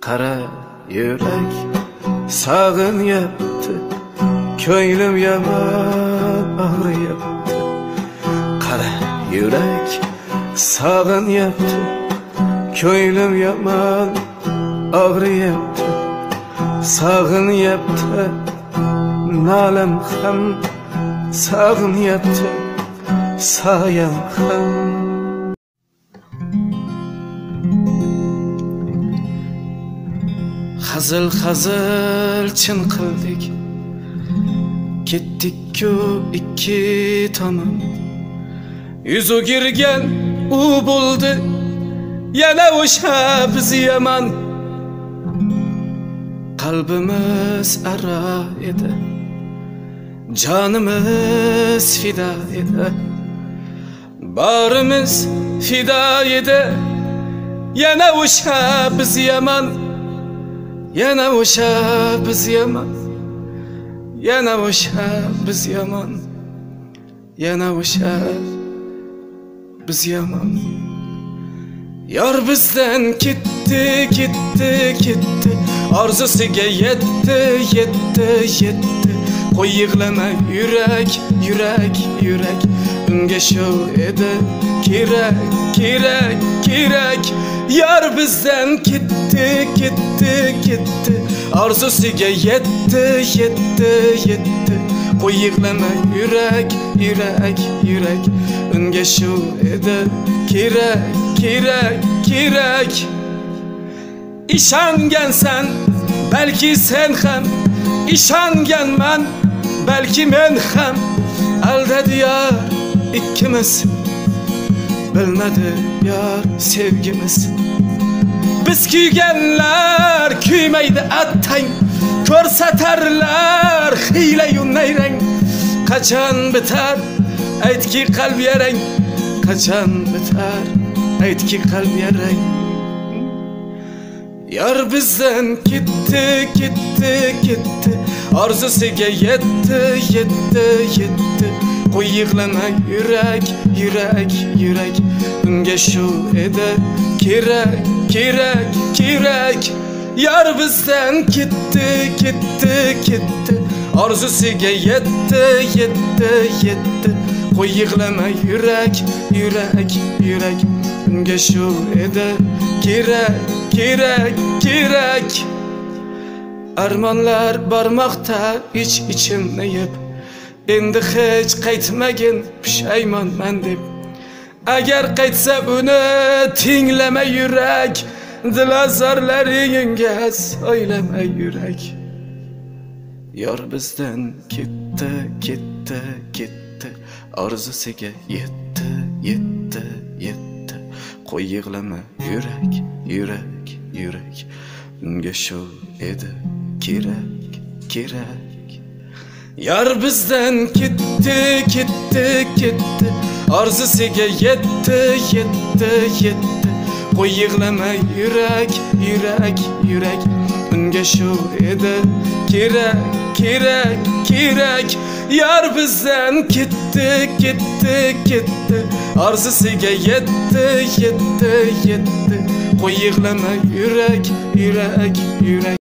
Qara yürek sağınyapti, ko'nglim yomon og'riyapti. Qara yürek sağınyapti, ko'nglim yomon og'riyapti. Sağınyapti, nalim ham sağınyapti, soyam ham. Hazıl chin qildik, ketdik-ku ikki tomon. Yuz o'girgan u bo'ldi, yana o'sha biz yomon. Qalbimiz aro edi, jonimiz fido edi, borimiz fido edi, yana o'sha biz yomon. Yana o'sha biz yomon, yana o'sha biz yomon, yana o'sha biz yomon. Yor bizdan ketdi, ketdi, ketdi, orzusiga yetdi, yetdi, yetdi. Qo'y yig'lama yurak, yurak, yurak, unga shu edi kerak, kerak, kerak. Yor bizdan ketdi, ketdi, ketdi, orzusiga yetdi, yetdi, yetdi. Qo'y yig'lama yurak, yurak, yurak, unga shu edi kerak, kerak, kerak. Ishongansan, balki sen ham, ishonganman, balki men ham. Aldadi yor ikkimiz, bilmadi yor sevgimiz. Biz kuyganlar kuymaydi attang, ko'rsatarlar hiyla-yu nayrang. Qachon bitar aytki qalb yarang, qachon bitar aytki qalb yarang. Yor bizdan ketdi, ketdi, ketdi, orzusiga yetdi, yetdi, yetdi. Qo'y yig'lama yurak, yurak, yurak, unga shu edi kerak, kerak, kerak. Yor bizdan ketdi, ketdi, ketdi, orzusiga yetdi, yetdi, yetdi. Qo'y yig'lama yurak, yurak, yurak, unga shu edi kerak, kerak, kerak. Armonlar bormoqda ich-ichimni yeb, endi hech qaytmagin pushaymonman deb. Agar qaytsa uni tinglama yurak, dilozorlaringga so'ylama yurak. Yor bizdan ketdi, ketdi, ketdi, orzusiga yetdi, yetdi, yetdi. Qo'y yig'lama yurak, yurak, yurak, unga shu edi kerak, kerak. Yor bizdan ketdi, ketdi, ketdi, orzusiga yetdi, yetdi, yetdi. Qo'y yig'lama yurak, yurak, yurak, unga shu edi kerak, kerak, kerak. Yor bizdan ketdi, ketdi, ketdi, orzusiga yetdi, yetdi, yetdi. Qo'y yig'lama yurak, yurak, yurak.